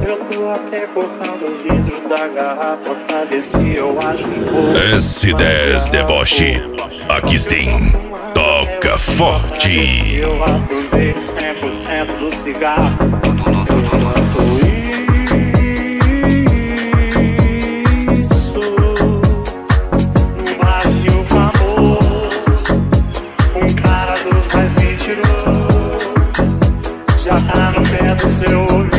Eu tô até cortando o vidro da garrafa pra ver se eu acho um pouco. S10 Deboche, aqui sim, toca forte. Eu aproveito 100% do cigarro. Enquanto isso, um vazio famoso, um cara dos mais mentirosos já tá no pé do seu ouvido.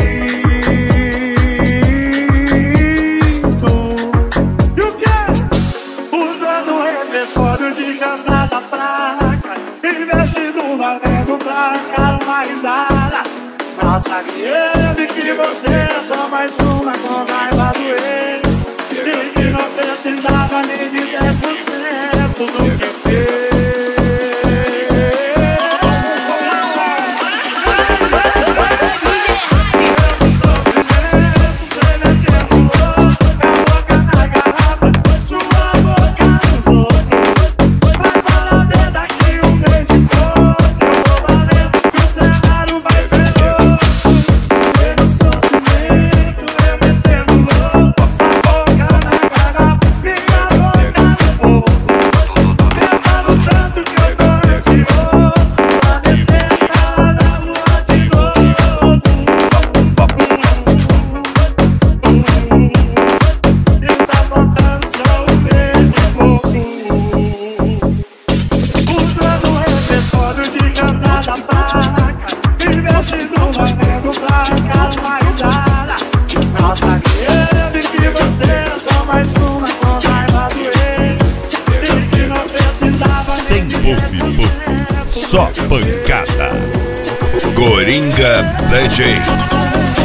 E o quê? Usando o repertório de cantada fraca, investe no valendo pra cara uma risada. Mal sabia que você é só mais uma com raiva do ex, e que não precisava nem de 10% do que fez. Sem puff, só pancada. Coringa DJ.